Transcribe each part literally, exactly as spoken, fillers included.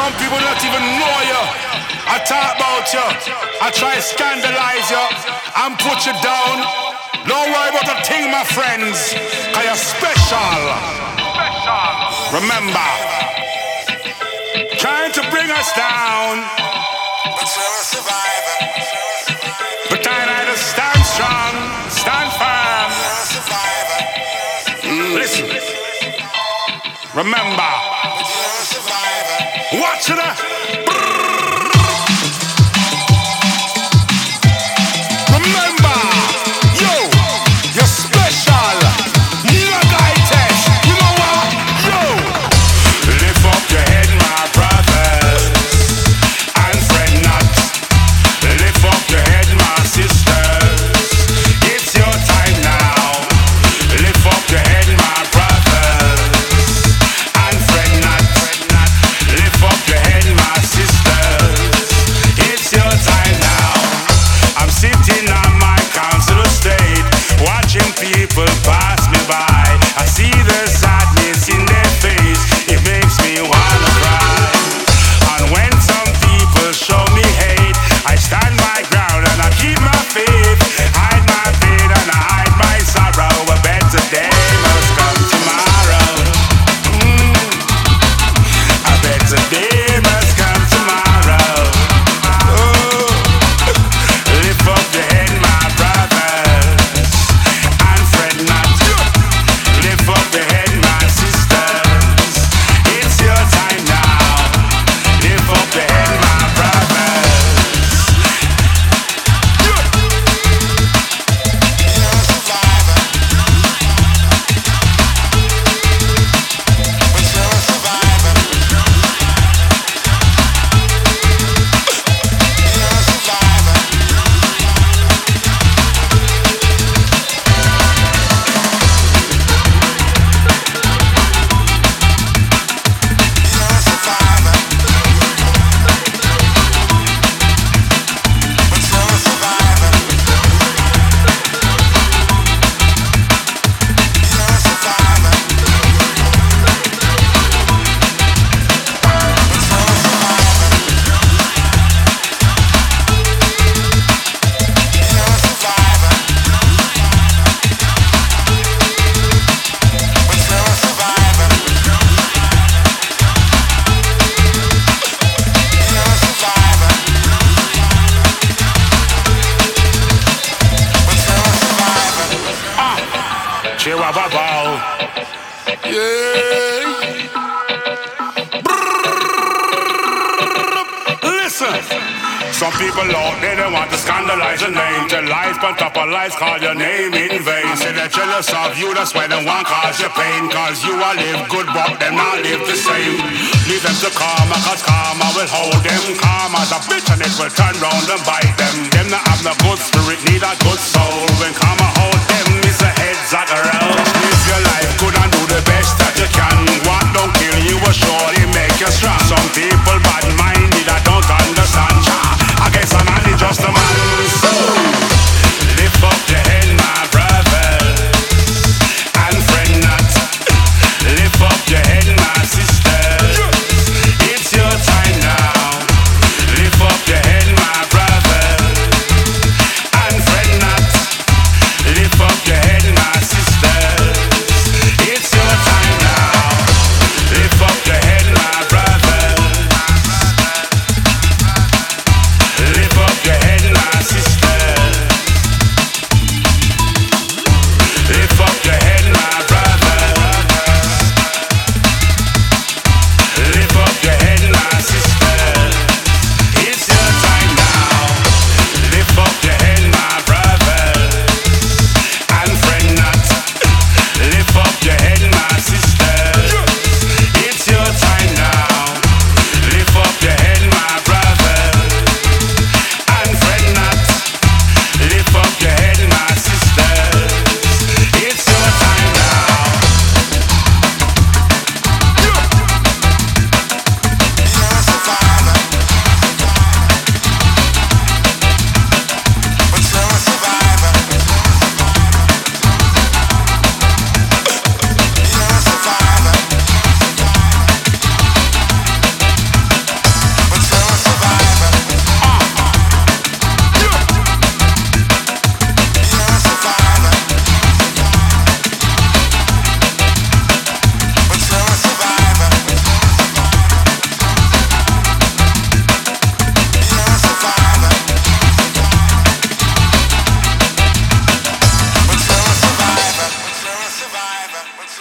Some people not even know you. I talk about you. I try to scandalize you and put you down. Don't worry about a thing, my friends, cause you're special. Remember, trying to bring us down, but you're a survivor. But I know to stand strong, stand firm. You're a survivor. Mm. Listen, remember, but you're a survivor. Watch it. Remember, yo, you're special. No guy test. You know what? Yo, lift up your head, my brothers, and fret not. Lift up your head, my sisters. It's your time now. Lift up your head, my brothers, and fret not. Lift up your head, my sisters. It's your time now. I'm sitting on my council estate, watching people pass me by. I see the sadness in their face. It makes me wanna cry. And when some people show me hate, I stand my ground and I keep my faith. Hide my pain and I hide my sorrow. A better day must come tomorrow. Mm. A better day must come tomorrow. Oh. Lift up your head, my brothers, and fret not. Lift up your head, my sisters. It's your time now. Lift up your head, my brothers. You're a survivor, but you're a survivor. You're a survivor. You're a survivor, but you're a survivor. You're a survivor, but you're a survivor. You're a survivor, but you're a survivor. You're a survivor, but you're a survivor. Ah, Chihuahua. Yeah. Listen. Some people out there, they want to scandalize your name. Tell lies on top of lies, call your name in vain. Say they're jealous of you, that's why they want cause you pain. Cause you a live good, but them not live the same. Leave them to karma, cause karma will hold them. Karma's a bitch and it will turn round and bite them. Them not have no good spirit, need a good soul. When karma hold them, it's a heads at a roll. Live your life good and do the best that you can. What don't kill you will surely make you strong. Some people bad-minded, I don't understand. I guess I'm only just a man. So lift up your head, my brothers, and fret not. Lift up your head, my sisters. It's your time now. Lift up your head, my brothers, and fret not.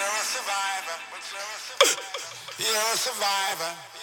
you're a survivor. You're a survivor.